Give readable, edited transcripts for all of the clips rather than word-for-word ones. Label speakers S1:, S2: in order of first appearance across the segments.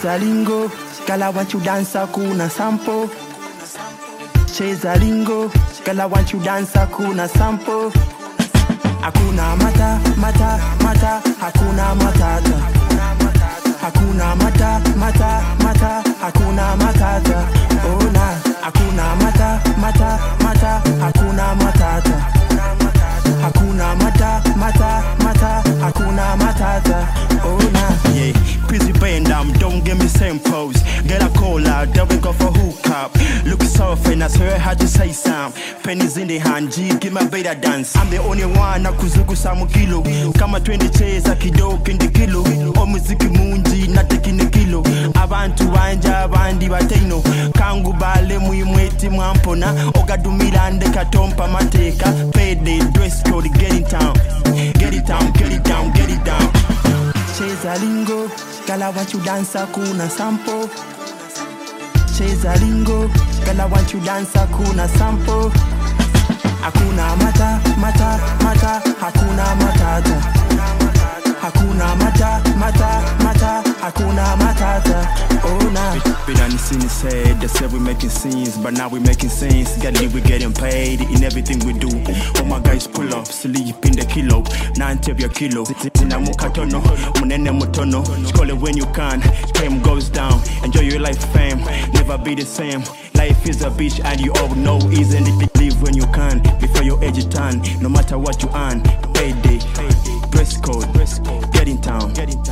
S1: Cheza lingo, girl I want you dance hakuna sample. Cheza lingo, girl I want you dance hakuna sample. Hakuna mata, mata, mata, hakuna matata. Hakuna mata, mata, mata, hakuna matata. Oh na, hakuna mata, mata, mata, hakuna matata. Hakuna mata, mata, mata, hakuna matata. Oh na, yeah. Busy bend down, don't give me same pose. Get a call out, then we go for hookup. Look soft and I swear how to say some. Pennies in the hand, G, give my better dance. I'm the only one na kuzugu samu kilo. Kama 20 chase, akido kindi kilo. O muziki munji, na tekine kilo. Abantu wanja, abandi bateno. Kangu bale muimweti mwampona. Ogadumila ande katompa mateka. Payday, dress code, get in town. Get it down, get it down, get it down. Cheza lingo, girl I want you dance hakuna sample. Cheza lingo, girl I want you dance hakuna sample. Hakuna mata, mata, mata, hakuna matata. Hakuna mata, mata, mata, hakuna matata. Oh na. Been on the scene said, they said we making scenes, but now we making scenes. Gotta live, we getting paid in everything we do. All my guys pull up, sleep in the kilo. 90 of your kilo. Tina mukatono, munene mutono. Call it when you can, time goes down. Enjoy your life, fam, never be the same. Life is a bitch and you all know, isn't it? Live when you can, before your age is turn. No matter what you earn, payday, dress code, get in town.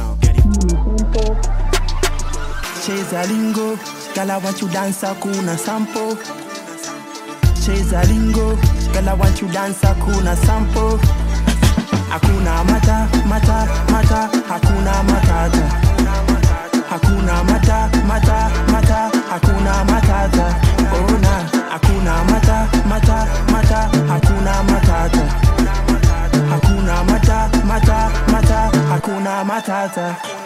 S1: Cheza lingo, girl I want you dance hakuna sample. Cheza lingo, girl I want you dance hakuna sample. Hakuna mata, mata, mata, hakuna matata. Hakuna mata, mata, mata, hakuna matata. Oh na, hakuna mata, mata, mata, hakuna matata. Hakuna mata, mata, mata, hakuna matata.